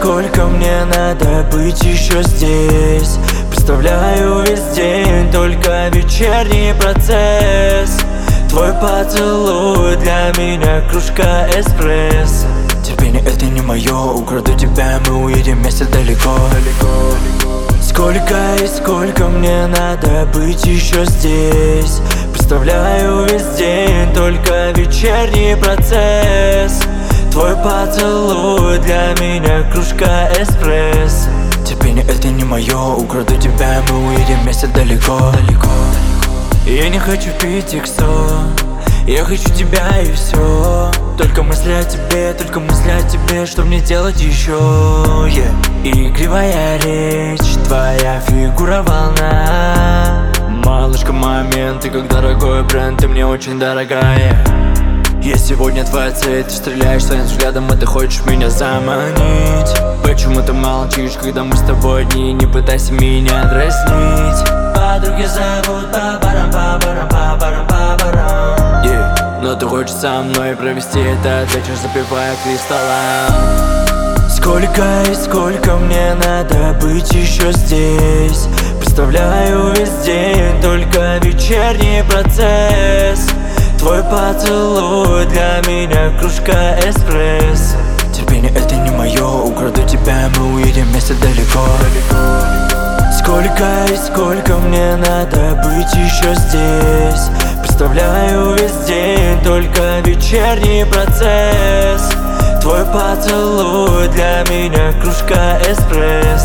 сколько мне надо быть еще здесь. Представляю весь день, только вечерний процесс. Твой поцелуй для меня кружка эспрессо. Терпение это не мое, украду тебя, мы уедем вместе далеко. Сколько и сколько мне надо быть еще здесь. Представляю весь день, только вечерний процесс. Твой поцелуй для меня кружка эспрессо. Терпение это не мое, украду тебя, мы уедем вместе далеко. Я не хочу пить иксо, я хочу тебя и все. Только мысли о тебе, что мне делать еще, yeah. Игривая речь, твоя фигура волна. Малышка, моменты, как дорогой бренд, ты мне очень дорогая. Я сегодня твоя цель, ты стреляешь своим взглядом, и ты хочешь меня заманить. Почему ты молчишь, когда мы с тобой одни? Не пытайся меня дразнить. Подруги зовут па-барам, па-барам, па-барам, па-барам, yeah. Но ты хочешь со мной провести этот вечер, запивая кристаллом. Сколько и сколько мне надо быть еще здесь. Представляю весь день, только вечерний процесс. Твой поцелуй для меня кружка эспрессо. Терпение это не мое, украду тебя, мы уедем вместе далеко. Сколько и сколько мне надо быть еще здесь. Представляю весь день, только вечерний процесс. Твой поцелуй для меня кружка эспрессо.